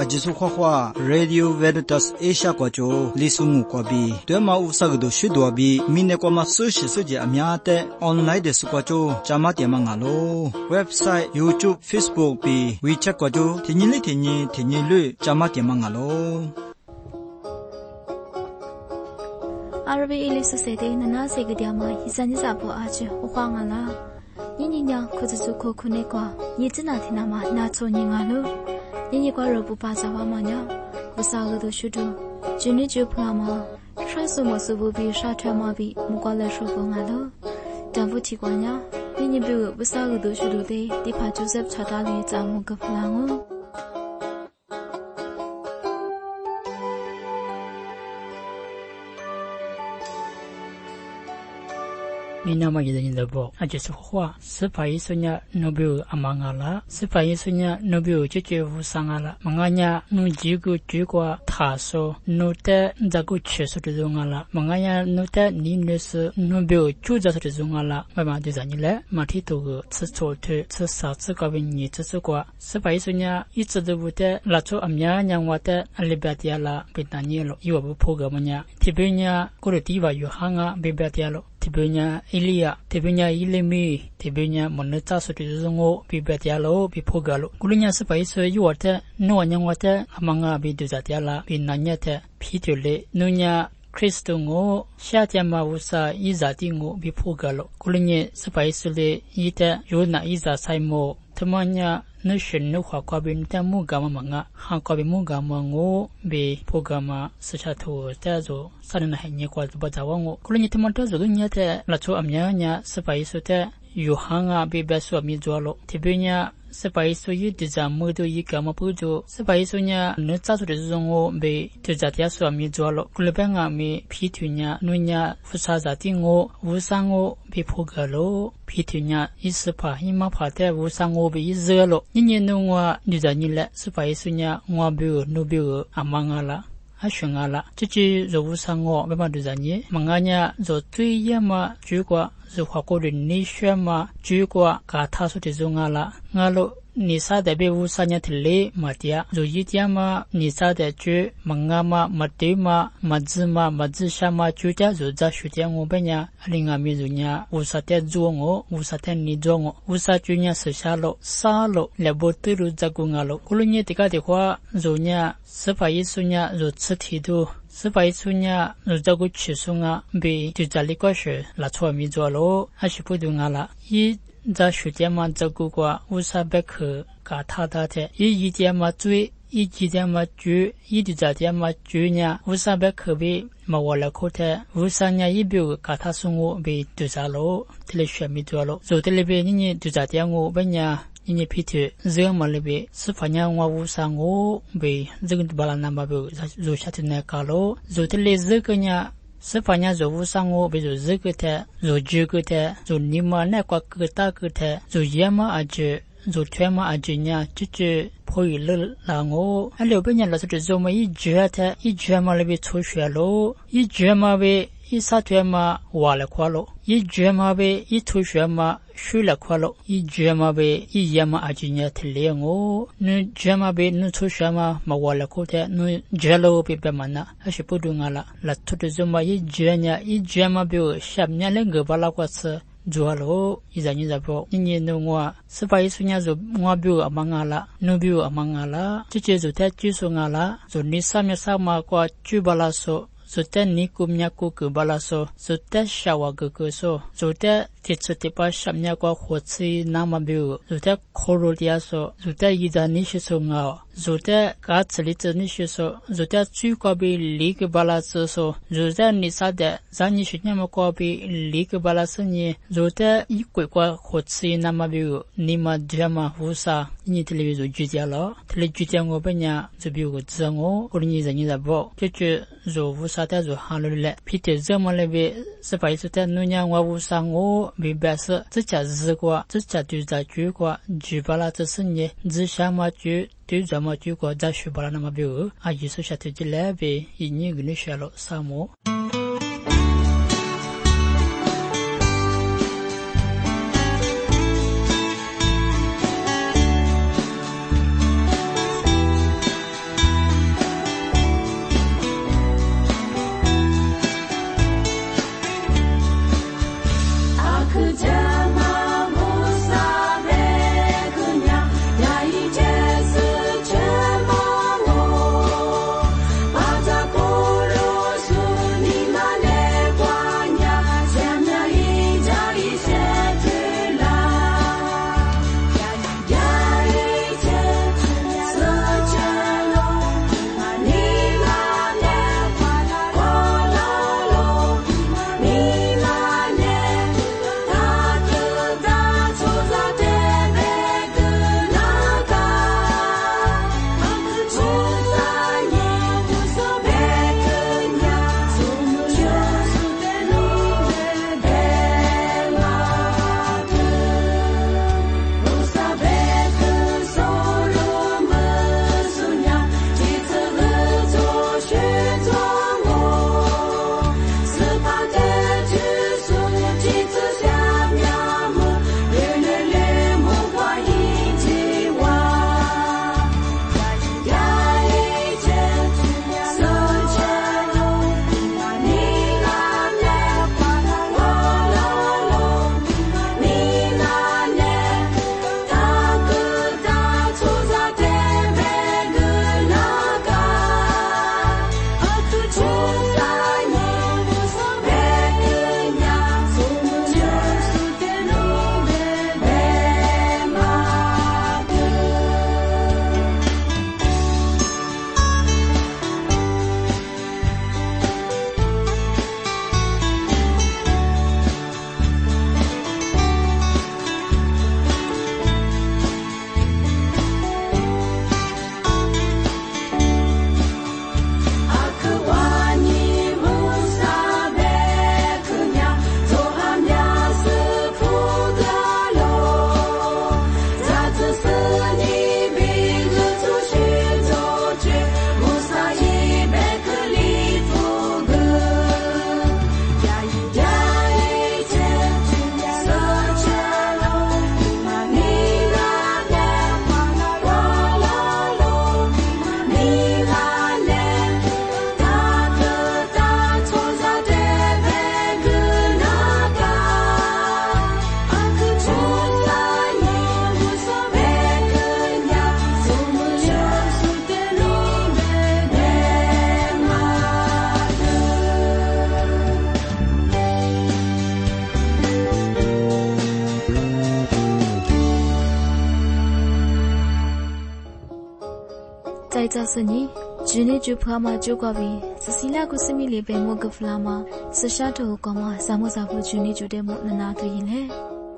จิสุขะว่า Radio Veritas Asia กว่าโจลิสุงูกว่าบีตัวมาอุษกดูชุดว่าบีมิเนกว่ามาซื้อชิสุจิอเมียเตออนไลน์เดสุกว่าโจจามาเตียมังาโลเว็บไซต์ YouTube Facebook บี WeChat กว่าโจที่นี่ลิที่นี่ลุจามาเตียมังาโลอาราบีอิลิสเซเดนนาเซกเดียมาฮิซันจิซาโปอาจิอุควางาลายินยังคุจุจุโคคุเนกว่ายิจินาทินามานาโชนิงาลูยินกว่ารบุปาซาวามานยวสากดูชุดูจุนิจุพงามาชาสุมสุบุบีชาทมาบีมุกวาเลโชกงาลูจังวุติกวาญายินบิวสากดูชุดูเดดิพาจูเซฟชาตาลีจามุกพลังมีนามาอย่างนี้เลยบอกอาจจะสุขว่าสไปสุญญาโนบิวอมังาละสไปสุญญาโนบิวเจวุสังาละมังญาโนจิกุจิกว่าทาโซโนเตจักุเชสุดจงาละมังญาโนเตนินเลสโนบิวจูจัสุดจงาละไม่มาดิฉันนี่แหละมาที่ตัวสโตเตสสาสกับวิญญาณสกว่าสไปสุญญาอิจฉาบุเตละโชอัมญายังว่าเตอลิเบติอาละเป็นตันยี่โลอยู่บุพกามญาที่เป็นญากุรติวายุหางะเบเบติอาโลที่เป็นญาอิลียาที่เป็นญาอิเลมีที่เป็นญามนุษย์สุดที่งอบิเบติอาโลบิพกาโลกุลญาสไปสอยู่ว่าเตโนอันยังว่าเตอมังอาบิดุจัติอาละบินันยะเตพิจุเลนุญาคริสต์งอชาติมาวุสาอิจาติงอบิพกาโลกุลญาสไปสเลยิเตโยนาอิจาไซโมทมัญญานุชนุขวาบินเตมุกามมังะฮังกบิมุกามงอบิพกามาสชาโตเตโจสันนะเนกวาตุบจาวงกุลญาทมันตโจดุญญาเตละโชอัมญาญาสไปสเตยูฮังอาบิเบสวามิจวาโลที่เป็นญาสไปสุยดิจามดูยิกามาปูโจสไปสุญญานุจัสุดจงโอเบตุจัตยาสวามิจวาโลกุลเปงามีพิทุญญานุญญาฟุซาจติงโอวุสังโอบิพกาโลพิทุญญาอิสปาหิมาพาเตวุสังโอบิอิเซโลยินนุงวาดิจานิเลสไปสุญญางวบิวนุบิวอามังาลาอาชงาละจิโจวุสังโอเบมาดิจานีมังญาโจตุยยมาจุกว่าสุขโกรินิชมาจุกว่ากาทาสุติจงาละงาโลนิสาเดเบวุสัญญาทะเลมาเตียโจยิตยามานิสาเดจุมังงามามัตติมามัจมามัจชามาจุตยาโจจาชุตยางอเบญญาอลิงามิจุญญาอุสาเตจวงออุสาเตนิจวงออุสาจุญญาสชาโลซาโลเลบอติรุจักุงาโลกุลญะติกาติควาโจญญาสปายสุญญาโจชติดูสไปสุญญาโจจักุชิสุงะเบจุจาลิกวะเชละชัวมิจวาโลอาชิปุดุงาละยีจาชุตยามาจักุกว่าอุสาเบคกาทาดาเตยียิตยามาจุยยีจิตยามาจุยีดิจัตยามาจุญญาอุสาเบคเบมาวละโคเตอุสาญญายีบิวกาทาสุงโอเบตุจาโลทเลชมิจวาโลโจเตเลเบนี่ตุจัตยางโอเบญญานี่พิธีเรื่องมาเลยเบสฟัญญางวาวุสังโอเบจึงบาลานามาเบโจชัดเนกาโลโจเตเลซึกญาสฟัญญาโจวุสังโอเบโจซึกเตโจจุกเตโจนิมาเนกว่ากตากเตโจยามาอาเจโจเทมาอาเจญาจิพอยลลางโออันเดียวเป็นอย่างเราจะโจมาอีเจเตอีเจมาเลยเบโชเชโลอีเจมาเบอีสัตว์มาวาเลควาโลอีเจมาเบอีทุชมาชูเลควาโลอีเจมาเบอียามาอาจิญญาทะเลงโอนูเจมาเบนูทุชมามาวาเลโคเตนูเจโลเปเปมานะอาชิปุดุงาละละทุตโจมาอีเจญาอีเจมาเบชับญาเลงกบาลากวาสจัวโลอีจานิซาโปนี่นูงัวสไปสุญญาโจงัวบิวอมังาละนูบิวอมังาละจิเจโจเตจิสุงาละโจนิสามยาสามากว่าจูบาลาโซสุดแต่นิคุมยากุกบาลาโซสุดแต่ชาวกกุโซสุดแต่ทิศติปัสชัมยากว่าหัวซีนามาบิวสุดแต่โคโรเดียโซสุดแต่ยิดานิชิโซงาสุดแต่กาศลิตนิชิโซสุดแต่จุกบิลิกบาลาโซโซสุดแต่นิสาเดจานิชิญามากบิลิกบาลาโซนีสุดแต่อีกว่าหัวซีนามาบิวนิมาเดมาหุสานี่ทะเลวิโจจุดยาลทะเลจุดยางอเปญญาจะบิวกจังโอคนนี้จะนี่จะบอกจุดโจวุสาเตโจฮันลุเลพิเตเจมาเลเบสไปสุดแต่นุญญางวาวุสังโอบิเบสจะจัดซึกว่าจะจัดจุดจัดจุกว่าจุบาลาจะสิ่งนี้จะชามาจุจุจามาจุกว่าจะชุบาลานามาบิวอายุสุดชัดจุดเลเบอินี่กุนิชาโลสามโอ来着是你，去年就怕嘛就过比，是新来个是米里被莫个弗拉嘛，是下头个嘛，啥么啥不去年就得莫能拿对嘞。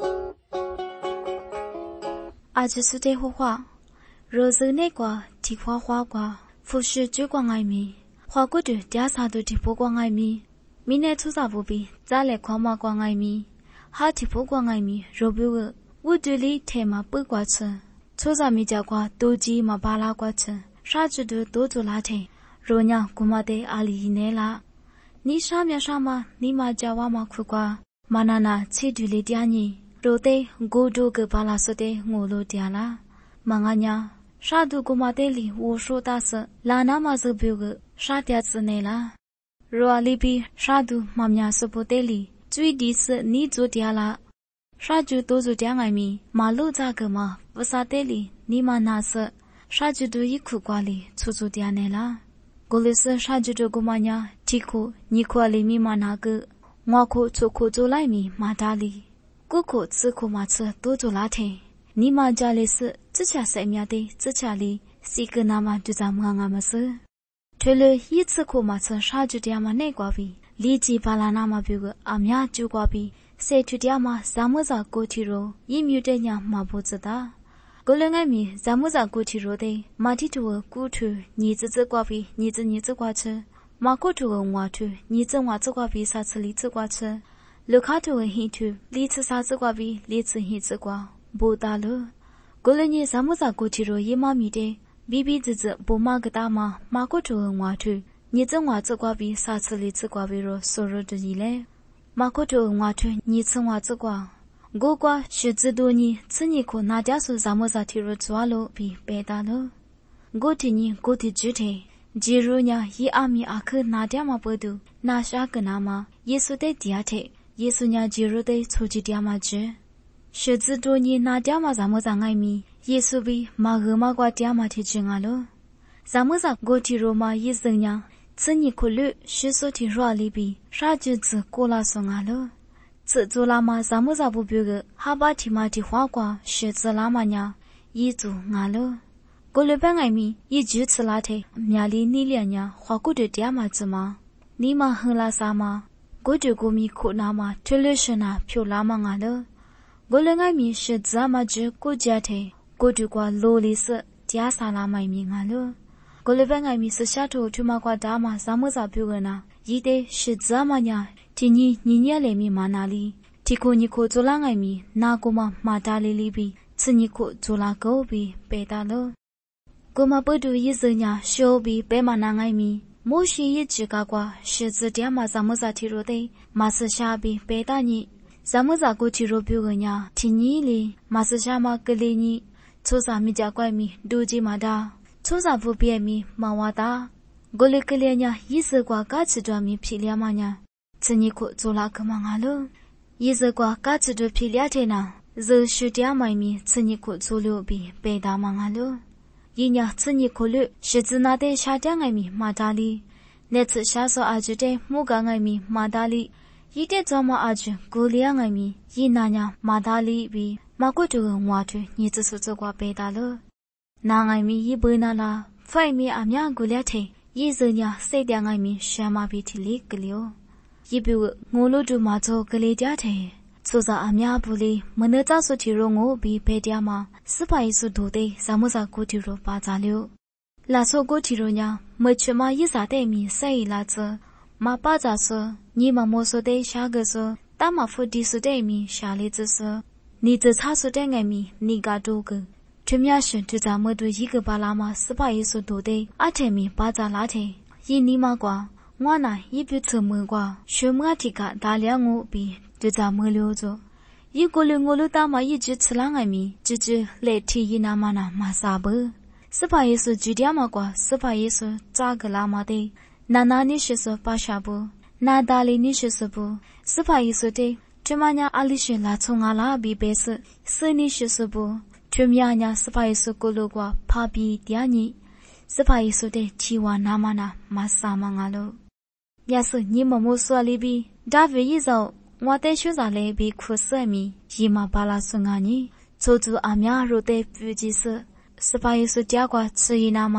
阿这是对话，若是那个提花瓜，不是就光爱米，花过的加啥都提不光爱米，明年出啥不比，再来光嘛光爱米，哈提不光爱米，若不个，我这里天嘛不挂吃。出啥米家瓜都记嘛巴拉瓜吃，啥子都多做拉天，若娘姑妈的阿里内啦，你啥嘛，你嘛家娃嘛苦瓜，嘛那那吃对里点你，若得过多个巴拉说的我路点啦，嘛俺娘啥都姑妈的里我说大事，拉那嘛是别个啥点子内啦，若里比啥都妈娘说不得里，最低是你做点啦。啥就多做点爱米，马路咋个嘛？不啥得里，你嘛那是啥就都一苦瓜里，做点呢啦。过来是啥就这个嘛呀？提苦你苦里米嘛那个，我苦做来米嘛大里，过苦吃苦嘛吃多做拉天。你嘛家里是自家生命的，自家里是个那么就咱们俺们是。除了一次苦嘛吃啥就点嘛那瓜比，立即把那么别个俺们就瓜比。谁去点嘛？咱们在过去罗，一米的娘嘛不知道。过了俺们，咱们在过去罗的，马蹄头过去，你自瓜皮，你自瓜吃，马过头我去，你自瓜皮，啥子你自瓜吃，路卡头黑去，你吃啥子瓜皮，你吃黑子瓜，不打了。过了你咱们在过去罗，一妈咪的，比不马个大嘛，马过头我去，你自瓜皮，啥子你自瓜皮罗，所有的一类。马可头我去，你吃我吃瓜，我瓜是知道你吃你可拿点数咱们在提入抓了比白打了，我听你我的具体，假如呢一阿米阿克拿点嘛不都，拿啥个拿嘛，耶稣的第二天，耶稣呢假如的出去点嘛去，是知道你拿点嘛咱们在爱米，耶稣比马个嘛瓜点嘛提去俺了，咱们在我提入嘛耶稣呢。此你可虑是说提软里比啥就子过了送啊了，此做拉嘛咱们咋不别个，哈巴提嘛提花瓜是子拉嘛呀，一做啊了，过了半爱米一句吃拉提，面里你俩呀花过的点嘛子嘛，你嘛很拉啥嘛，过着过米苦那嘛，推了是那漂拉嘛啊了，过了爱米是子嘛就过家提，过着过罗里是加啥拉嘛米啊了。过了半爱米是下头去嘛瓜大嘛，咱们咋别个呢？一得是怎么呀？听你来米嘛哪里？听可你可做啷爱米，哪个嘛马大里比，吃你可做啷狗比白大了。个嘛不都意思呀？小比白嘛那爱米，莫是一只嘎瓜，是指点嘛咱们咋提入的？嘛是下比白大你，咱们咋过提入别个呀？听你哩，嘛是下嘛个哩你，做啥米家怪米，都记嘛大。出啥不便米嘛哇哒，过来个嘞呀，一时瓜嘎吃着米皮了嘛呀，吃你可做啦个嘛了，一时瓜嘎吃着皮了天呐，热水点买米吃你可做了比白大嘛了，一呀吃你可了，是指那的下点爱米嘛大哩，那次下手阿就的木干爱米嘛大哩，一点做嘛阿就过两爱米，一那呀嘛大哩比嘛过着我去，你只是做瓜白大了。那爱米一般那啦，反米阿娘过来听，一直呢谁点爱米什么比提里个了，一比我路就马做个里家听，做着阿娘不哩，没能早说提入我比白点嘛，400数多的，咱们在过提入巴扎了，那说过提入呢，没去嘛一啥的米谁拉子，嘛巴扎说，你嘛莫说的下个说，大嘛付的说的米下里子说，你这差说的爱米，你嘎多个。全面是就咱们对一个巴拉嘛400数多的阿天米巴扎拉天，一尼玛瓜，我那一笔车么瓜，全么提个大量我比就咱们留着，一个人我都打嘛一直吃啷个米，就是来提一那嘛那嘛啥不，400数就点嘛瓜，400数咋个拉嘛的，那你是说巴下不，那大里你是说不，400数的，这嘛呀阿里是拉从阿拉比白是，是你是说不。全面呀，400数过路过，怕比点你，400数的提完那么那马啥嘛阿喽。要是你们莫说里比，大卫一走，我得选择里比苦涩米，一马巴拉送阿你，做阿苗肉的不及是，400数加过吃一那么呀，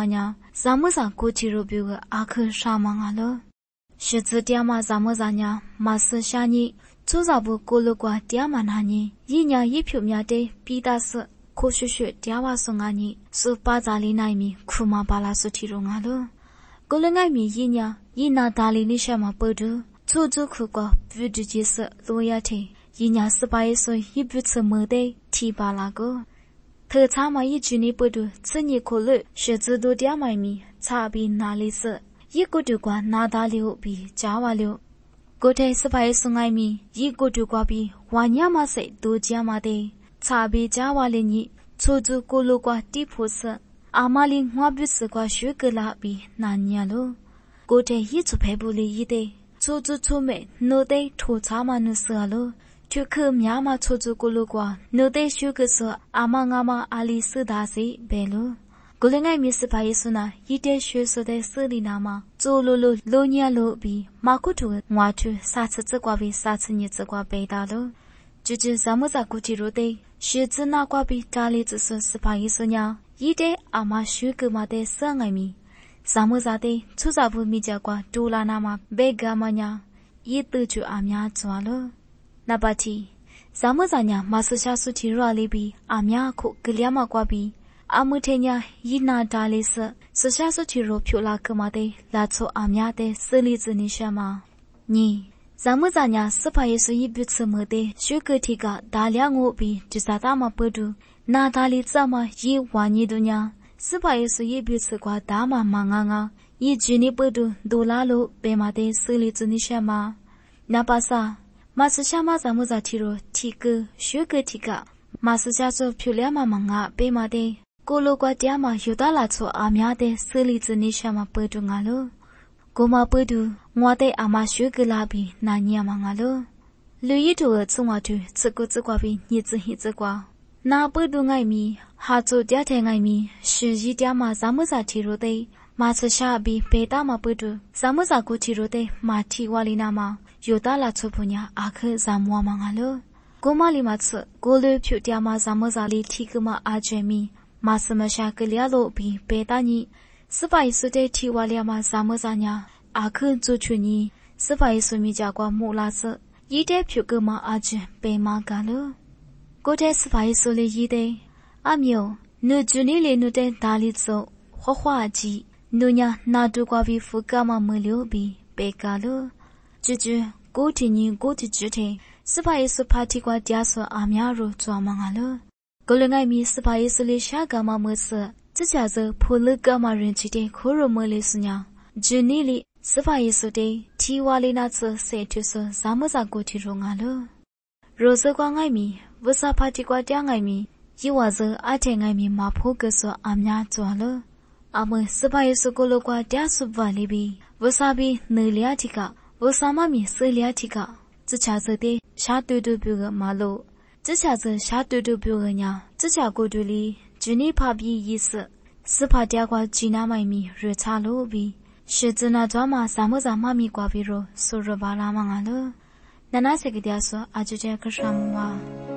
咱们上过去路标个阿克沙芒了。是指点嘛咱们咱呀，马斯下你，做啥不过路过点嘛那你，一年一票面的比达是。可许许点瓦送阿尼，是巴扎里那米库马巴拉苏提容阿了。过了爱米一年，一拿大里里什么不着，做做苦瓜不直接是罗亚提，一年18岁一不吃没得提巴拉个。特差嘛一句你不着，此你可乐是知道点买米，差别哪里是？一个就瓜拿大流比加瓦流。过台18岁爱米，一个就瓜比万年嘛谁都加嘛的。差别加瓦里尼，出租过路过地铺子，阿玛林我不是过学个拉比难年咯。过天一出排不里一的，出租出门脑袋吐茶嘛努色咯，就去面嘛出租过路过，脑袋学个说阿玛阿里斯大西白咯。过了爱米18岁呢，一点学说的斯里那嘛，走路路年路比马古图我去3次这瓜比3次你这瓜背大咯。就是咱们在过去路的，学子那瓜比家里只是18岁呢，一代阿妈学个嘛的3爱米，咱们在的出杂不米家瓜多拉那嘛白干嘛呢，一得就阿мя做了。那把提，咱们在呢马斯下苏提罗里比阿мя苦格里嘛瓜比，阿姆天呢一拿大里是下苏提罗漂拉个嘛的拉出阿мя的死里子你什么？你。咱们在家18岁一笔吃没得，学个提个大量我比就啥大嘛不住，那大里怎么一万年多呢？18岁一笔吃过大嘛忙啊，一句你不住都拉路被嘛的死里子你什么？那把啥？马斯下嘛咱们在提罗提个学个提个，马斯下说漂亮嘛忙啊被嘛的，过路过点嘛有大拉出阿мя的死里子你什么不住啊喽？过嘛不住。我的阿妈学个拉比那年忙啊了，路一头从我去这个比你这一这瓜，那不都爱米，哈做点天爱米，是一点嘛咱们在提入的，马车下比北大嘛不住，咱们在过提入的马提瓦里那嘛，有大拉出不呢阿克咱们忙啊了，过嘛里嘛吃，过路票点嘛咱们在里提个嘛阿杰米，马什么下个两路比北大呢，18岁的提瓦里嘛咱们在呢。阿克做出你18岁米家瓜木拉子，一代票个嘛阿姐被马干了。过台18岁的一代，阿苗，你住你里你的大里走，花鸡，你呀拿住瓜比副干嘛没留比被干了。就是过天你过天之天，18岁怕提瓜家说阿苗肉做忙了。过了爱米18岁的下干嘛没事，这下子破了干嘛人气的可肉没里是呢？住你里。18岁的提瓦里那次谁就是咱们在过去中啊了。若是光爱米，为啥怕提瓜点爱米？一娃子阿天爱米马坡个说阿мя做了。阿们18岁过了瓜点数瓦里比，为啥比能力提高？为啥妈咪实力提高？这下子的下对对标个马路，这下子下对对标个呀，这下过对里，就你怕比意思，是怕点瓜济南买米热茶路比。是指那抓嘛咱们在妈咪瓜比罗收入巴拉忙啊了，那些个点说阿就这个什么？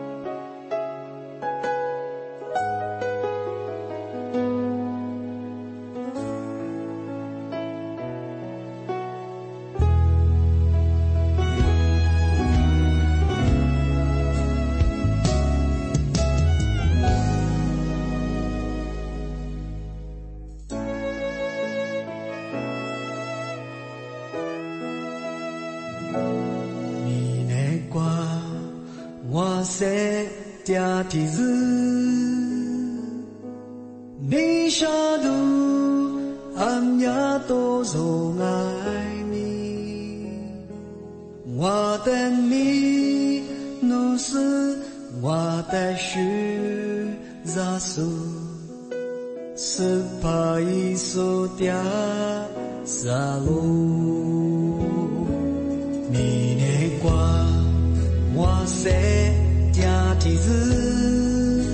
家的日，你下路俺呀都容爱你，我的你努是我的许ราสู18岁的沙路，你的光我谁？家的日，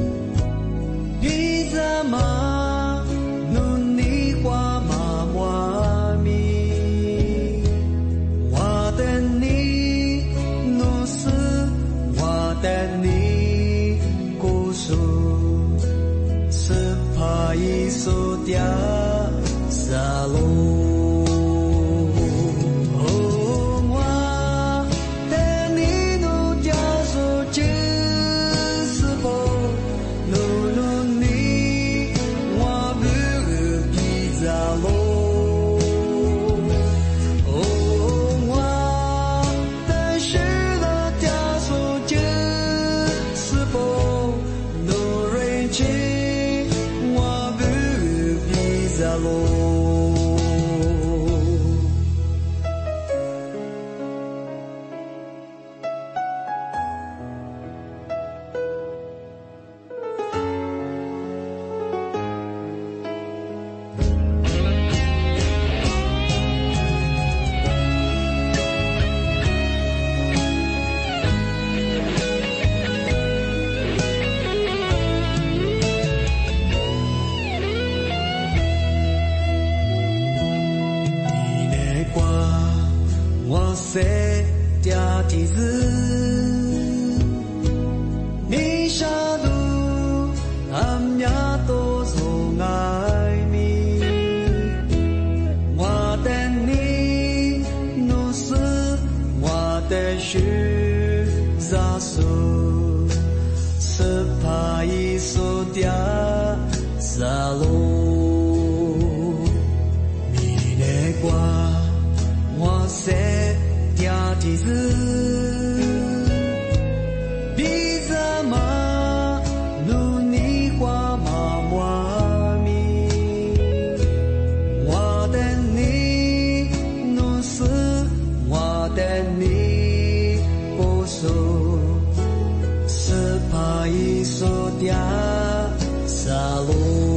你怎么努力花妈妈咪？我的你努是我的你故事，18岁的谁家的日，你下路俺呀都从爱你，我的你努斯我的许扎苏，是怕一所掉沙路。我谁家的日，比怎么努力花妈妈咪，我的你努斯，我的你不说，是怕一所掉沙路。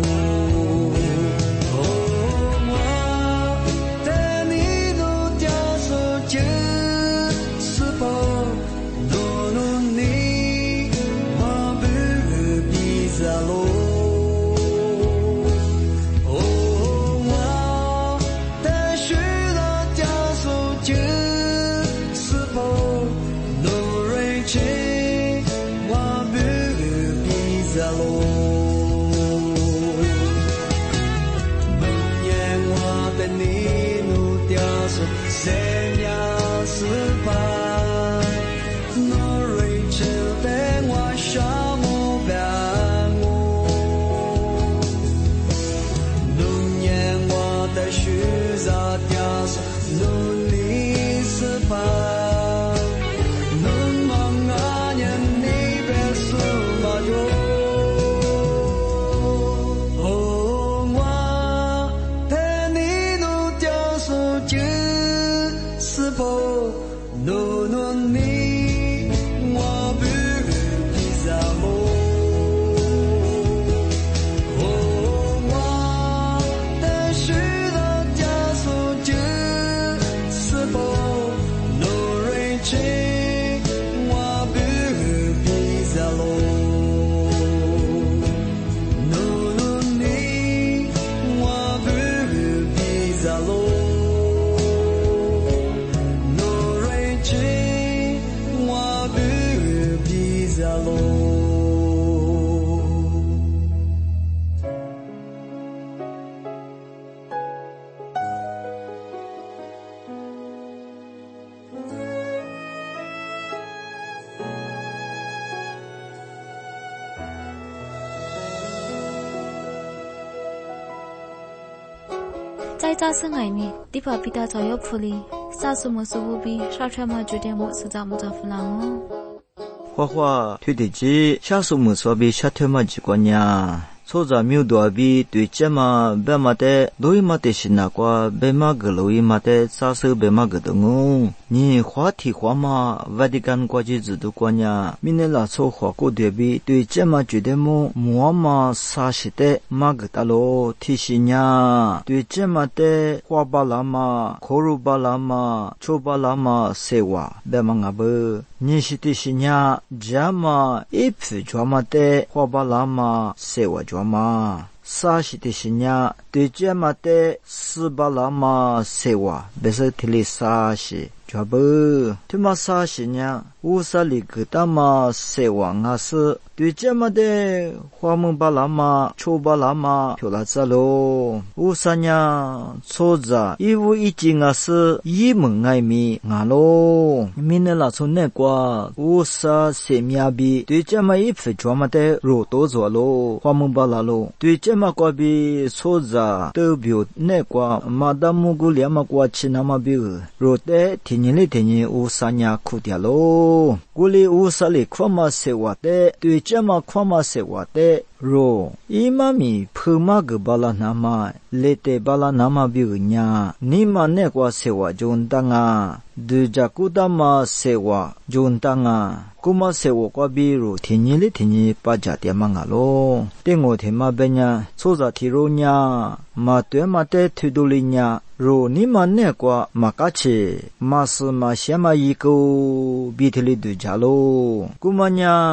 在扎生爱你，地巴比达早有普里，萨苏莫苏不比，沙川嘛酒店莫苏扎莫扎弗朗哦。 花花推的机，下苏莫苏比沙特嘛几个呢？错在没有多比对这嘛白嘛的，罗伊嘛的是那个白嘛个罗伊嘛的，啥时候白嘛个的哦？你话题话嘛，外地干国际制度国呢？明年拉错话过对比对这嘛觉得么么嘛啥时的嘛个的咯？提醒呀，对这嘛的话巴拉嘛，口入巴拉嘛，抽巴拉嘛，谁话白嘛个不？你是提醒呀，这嘛一批抓嘛的话巴拉嘛，谁话抓嘛？啥时的是呢？对这嘛的斯巴拉嘛，谁话？别说提里啥时。抓不，他妈啥事呢？乌萨里克他妈谁忘啊是？对这么的花蒙巴拉嘛，抽巴拉嘛，漂拉子喽。乌萨呢，错着，一无一金啊是一门爱米啊喽。明年拉从那个乌萨谁米亚比？对这么一批抓么的肉多做喽，花蒙巴拉喽。对这么个比错着都表那个马达木古连嘛过去那么比肉的。天里天里乌萨呀苦掉喽，古里乌萨里夸嘛谁话的，对这嘛夸嘛谁话的，若伊妈咪婆妈个巴拉那嘛，来得巴拉那嘛比个呀，你嘛那个谁话就当啊，对着古达嘛谁话就当啊。古嘛谁话个比如天里天里把家点嘛个咯，对我天嘛边呀，错着提肉呀，嘛对嘛得推多里呀。如你们那个马卡切马斯马西马一个比特里对家喽，古嘛呀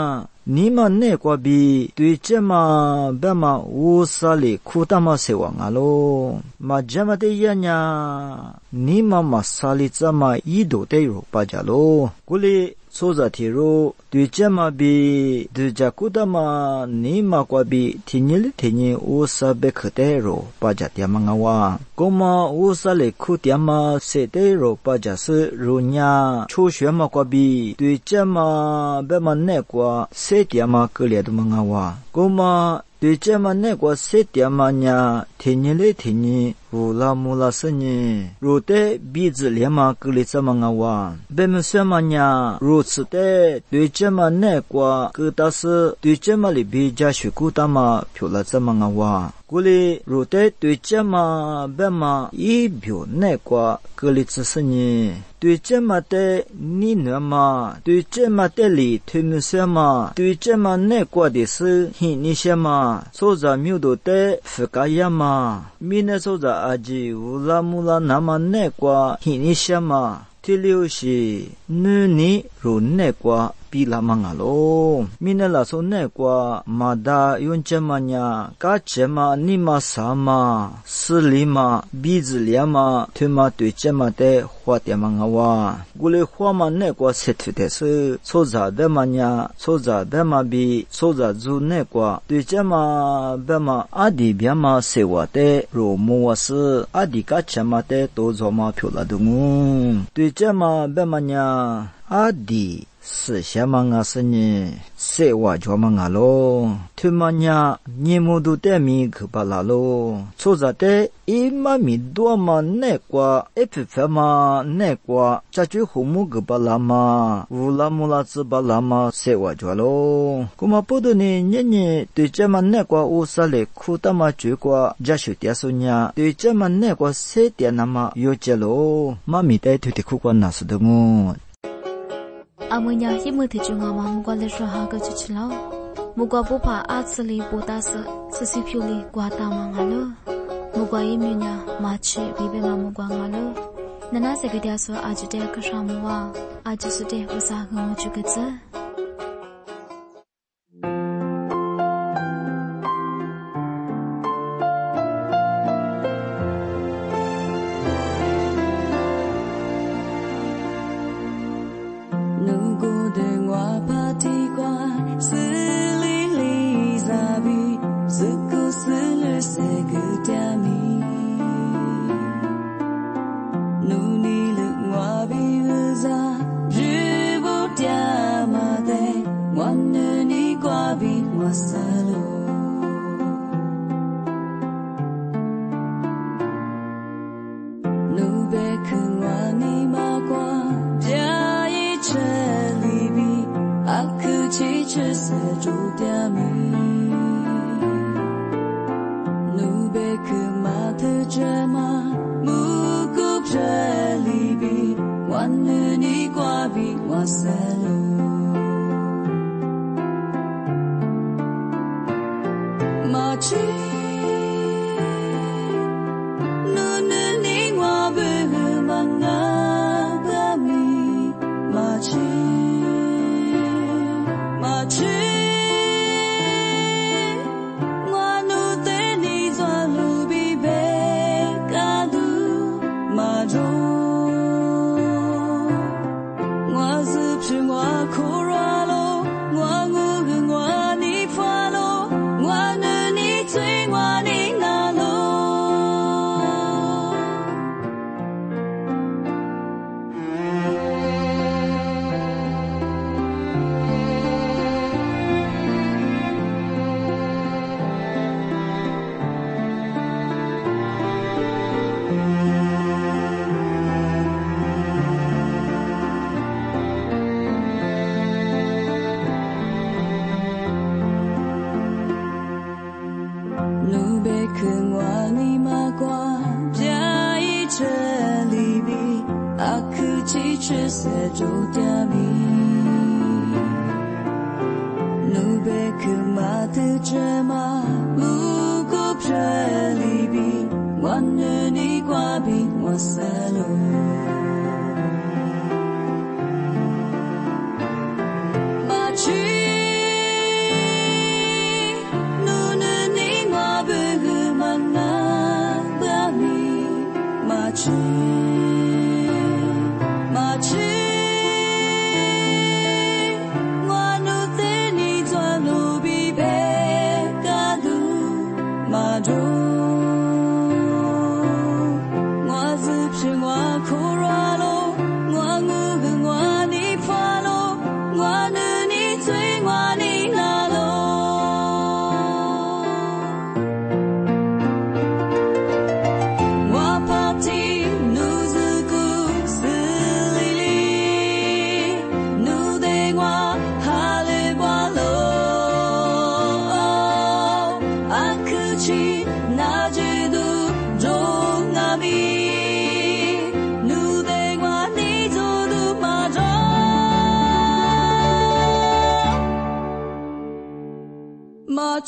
尼玛内瓜比对这嘛别嘛乌萨里库达嘛塞瓦阿罗，嘛这嘛的呀呀，尼玛嘛萨里这嘛一度得有巴加罗，古里。所在提入对这嘛比对这库达嘛尼玛瓜比天尼乌萨贝克得罗巴加点嘛阿哇，古嘛乌萨里库点嘛塞得罗巴加是如呀，初学嘛瓜比对这嘛别嘛内瓜塞点嘛格列的嘛阿哇，古嘛。对这么那个些点嘛呀，天尼乌拉木拉生呢，如得鼻子连嘛格里这么个哇，别么什么呀，如此的对这么那个格达是对这么里比加许古达嘛，漂了这么个哇。古里如得对这么别嘛一表那个格里只是呢，对这么的你呢嘛，对这么的里推么什么，对这么那个的是你什么，所在没有的覆盖呀嘛，米那所在阿吉乌拉木拉那么那个你什么。第六是你如那个比拉曼阿罗，米那拉说那个马达用这么呀，嘎这么你嘛啥嘛，斯里嘛，鼻子连嘛，推嘛对这么的话点嘛阿哇，古里话嘛那个设计的是，所在的嘛呀，所在的嘛比所在住那个对这么的嘛阿弟边嘛是我的，如木我是阿弟嘎这么的都做嘛漂亮的么？对这么的嘛呀，阿弟。是什么啊？是呢？是我做么啊咯？他们呀，你们都得米可巴拉咯。所在的一嘛米多嘛那个，一匹匹嘛那个，这就红木可巴拉嘛，乌拉木拉子巴拉嘛，是我做咯。那么不多呢，你对这么那个乌萨里苦的嘛，这个这是点数呢？对这么那个是点那么有这咯？妈咪带对的苦瓜那是的么？ 阿姆呀，一木提中阿妈木瓜来说哈个就吃了，木瓜不怕阿次里不打死，是是皮里瓜大嘛阿喽，木瓜一米呀，马吃比别嘛木瓜阿喽，那那些个点说阿就点个啥木哇，阿就是点不啥个我就个子。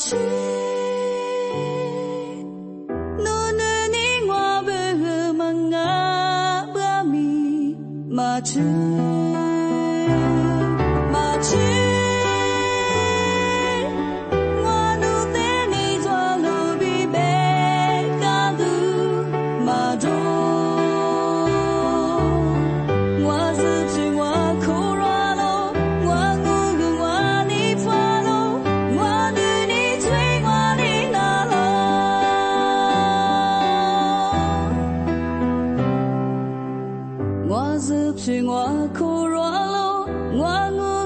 去，努努你我不忙啊不咪马去马去。我是我苦弱了，我